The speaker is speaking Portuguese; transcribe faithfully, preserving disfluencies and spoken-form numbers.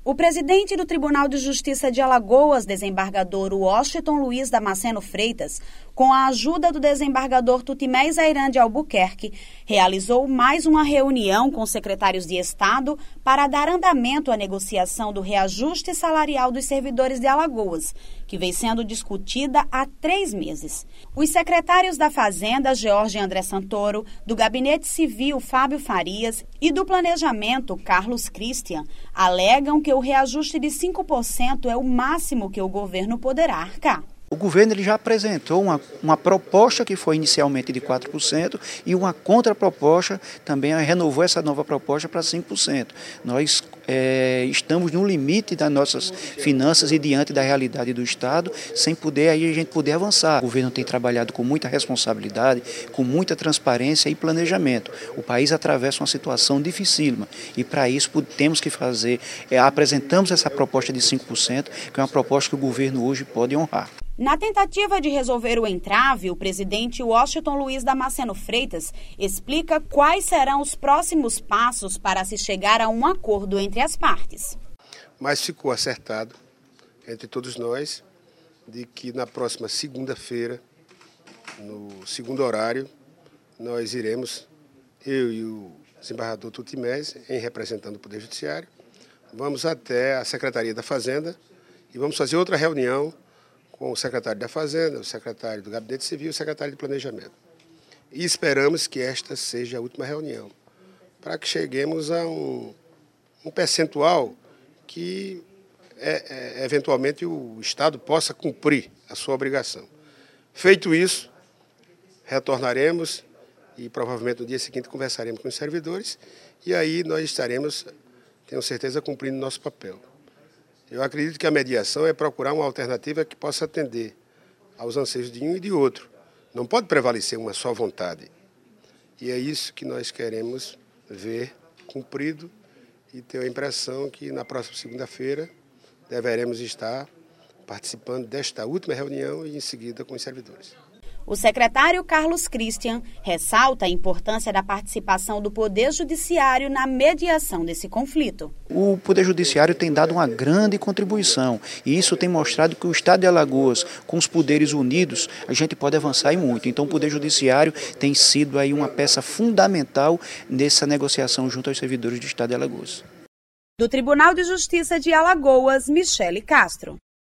O presidente do Tribunal de Justiça de Alagoas, desembargador Washington Luiz Damasceno Freitas, com a ajuda do desembargador Tutimés Ayran de Albuquerque, realizou mais uma reunião com secretários de Estado para dar andamento à negociação do reajuste salarial dos servidores de Alagoas, que vem sendo discutida há três meses. Os secretários da Fazenda, George André Santoro, do Gabinete Civil, Fábio Farias, e do Planejamento, Carlos Christian, alegam que o reajuste de cinco por cento é o máximo que o governo poderá arcar. O governo ele já apresentou uma, uma proposta que foi inicialmente de quatro por cento e uma contraproposta também renovou essa nova proposta para cinco por cento. Nós é, estamos no limite das nossas finanças e diante da realidade do Estado, sem poder aí a gente poder avançar. O governo tem trabalhado com muita responsabilidade, com muita transparência e planejamento. O país atravessa uma situação dificílima e para isso temos que fazer, é, apresentamos essa proposta de cinco por cento, que é uma proposta que o governo hoje pode honrar. Na tentativa de resolver o entrave, o presidente Washington Luiz Damasceno Freitas explica quais serão os próximos passos para se chegar a um acordo entre as partes. Mas ficou acertado entre todos nós de que na próxima segunda-feira, no segundo horário, nós iremos, eu e o desembargador Tutimés, em representando o Poder Judiciário, vamos até a Secretaria da Fazenda e vamos fazer outra reunião com o secretário da Fazenda, o secretário do Gabinete Civil e o secretário de Planejamento. E esperamos que esta seja a última reunião, para que cheguemos a um, um percentual que, é, é, eventualmente, o Estado possa cumprir a sua obrigação. Feito isso, retornaremos e provavelmente no dia seguinte conversaremos com os servidores e aí nós estaremos, tenho certeza, cumprindo nosso papel. Eu acredito que a mediação é procurar uma alternativa que possa atender aos anseios de um e de outro. Não pode prevalecer uma só vontade. E é isso que nós queremos ver cumprido e ter a impressão que na próxima segunda-feira deveremos estar participando desta última reunião e em seguida com os servidores. O secretário Carlos Christian ressalta a importância da participação do Poder Judiciário na mediação desse conflito. O Poder Judiciário tem dado uma grande contribuição e isso tem mostrado que o Estado de Alagoas, com os poderes unidos, a gente pode avançar e muito. Então o Poder Judiciário tem sido aí uma peça fundamental nessa negociação junto aos servidores do Estado de Alagoas. Do Tribunal de Justiça de Alagoas, Michele Castro.